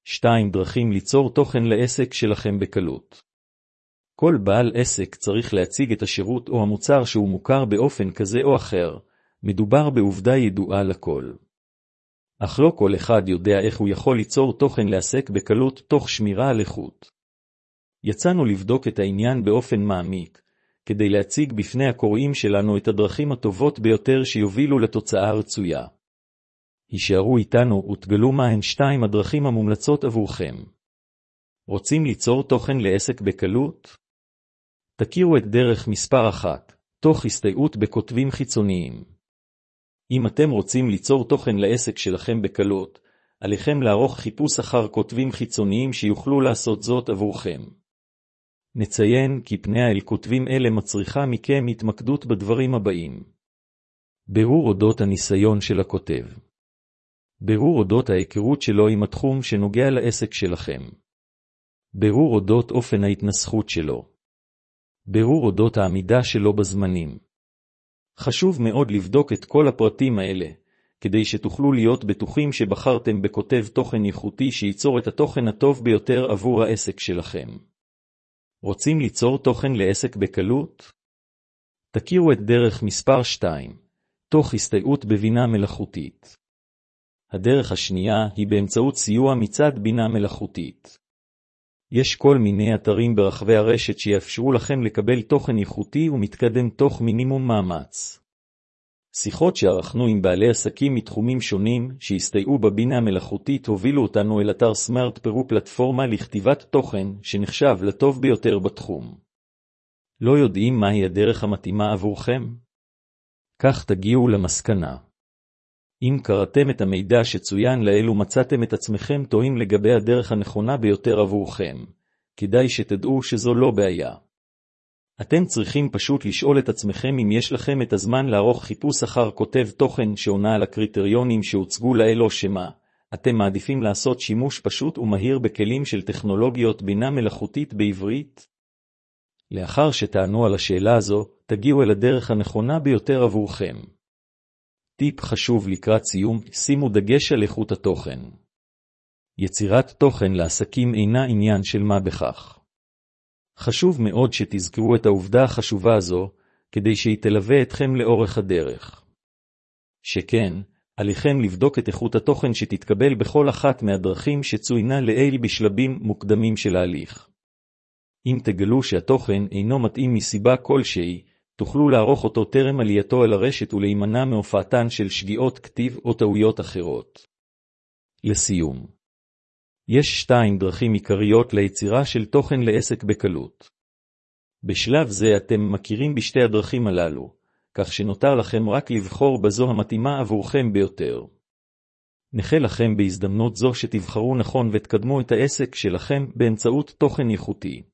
2 דרכים ליצור תוכן לעסק שלכם בקלות. כל בעל עסק צריך להציג את השירות או המוצר שהוא מוכר באופן כזה או אחר, מדובר בעובדה ידועה לכל. אך לא כל אחד יודע איך הוא יכול ליצור תוכן לעסק בקלות תוך שמירה על איכות. יצאנו לבדוק את העניין באופן מעמיק, כדי להציג בפני הקוראים שלנו את הדרכים הטובות ביותר שיובילו לתוצאה הרצויה. הישארו איתנו ותגלו מהן 2 הדרכים המומלצות עבורכם. רוצים ליצור תוכן לעסק בקלות? תכירו את דרך מספר 1, תוך הסתייעות בכותבים חיצוניים. אם אתם רוצים ליצור תוכן לעסק שלכם בקלות, עליכם לערוך חיפוש אחר כותבים חיצוניים שיוכלו לעשות זאת עבורכם. נציין כי פניה אל כותבים אלה מצריכה מכם התמקדות בדברים הבאים. בירור אודות הניסיון של הכותב. בירור אודות ההיכרות שלו עם התחום שנוגע לעסק שלכם. בירור אודות אופן ההתנסחות שלו. בירור אודות העמידה שלו בזמנים. חשוב מאוד לבדוק את כל הפרטים האלה, כדי שתוכלו להיות בטוחים שבחרתם בכותב תוכן איכותי שייצור את התוכן הטוב ביותר עבור העסק שלכם. רוצים ליצור תוכן לעסק בקלות? תכירו את דרך מספר 2, תוך הסתייעות בבינה מלאכותית. הדרך השנייה היא באמצעות סיוע מצד בינה מלאכותית. יש כל מיני אתרים ברחבי הרשת שיאפשרו לכם לקבל תוכן איכותי ומתקדם תוך מינימום מאמץ. שיחות שערכנו עם בעלי עסקים מתחומים שונים שהסתייעו בבינה המלאכותית הובילו אותנו אל אתר סמארט פרו, פלטפורמה לכתיבת תוכן שנחשב לטוב ביותר בתחום. לא יודעים מהי הדרך המתאימה עבורכם? כך תגיעו למסקנה. אם קראתם את המידע שצוין לעיל ומצאתם את עצמכם טועים לגבי הדרך הנכונה ביותר עבורכם, כדאי שתדעו שזו לא בעיה. אתם צריכים פשוט לשאול את עצמכם אם יש לכם את הזמן לערוך חיפוש אחר כותב תוכן שעונה על הקריטריונים שהוצגו לעיל או שמה. אתם מעדיפים לעשות שימוש פשוט ומהיר בכלים של טכנולוגיות בינה מלאכותית בעברית? לאחר שתענו על השאלה הזו, תגיעו אל הדרך הנכונה ביותר עבורכם. טיפ חשוב לקראת סיום, שימו דגש על איכות התוכן. יצירת תוכן לעסקים אינה עניין של מה בכך. חשוב מאוד שתזכרו את העובדה החשובה הזו, כדי שהיא תלווה אתכם לאורך הדרך. שכן, עליכם לבדוק את איכות התוכן שתתקבל בכל אחת מהדרכים שצוינה לעיל בשלבים מוקדמים של ההליך. אם תגלו שהתוכן אינו מתאים מסיבה כלשהי, תוכלו לערוך אותו טרם עלייתו אל הרשת ולהימנע מהופעתן של שגיאות כתיב או טעויות אחרות. לסיום, יש 2 דרכים עיקריות ליצירה של תוכן לעסק בקלות. בשלב זה אתם מכירים בשתי הדרכים הללו, כך שנותר לכם רק לבחור בזו המתאימה עבורכם ביותר. נחה לכם בהזדמנות זו שתבחרו נכון ותקדמו את העסק שלכם באמצעות תוכן איכותי.